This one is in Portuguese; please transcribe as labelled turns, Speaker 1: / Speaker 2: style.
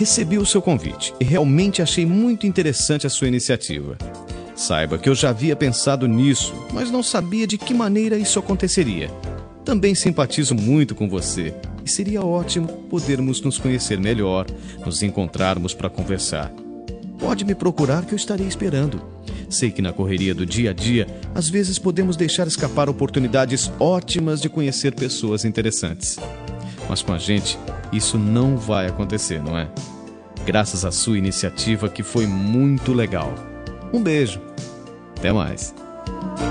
Speaker 1: Recebi o seu convite e realmente achei muito interessante a sua iniciativa. Saiba que eu já havia pensado nisso, mas não sabia de que maneira isso aconteceria. Também simpatizo muito com você e seria ótimo podermos nos conhecer melhor, nos encontrarmos para conversar. Pode me procurar que eu estarei esperando. Sei que na correria do dia a dia, às vezes podemos deixar escapar oportunidades ótimas de conhecer pessoas interessantes. Mas com a gente, isso não vai acontecer, não é? Graças à sua iniciativa, que foi muito legal. Um beijo. Até mais.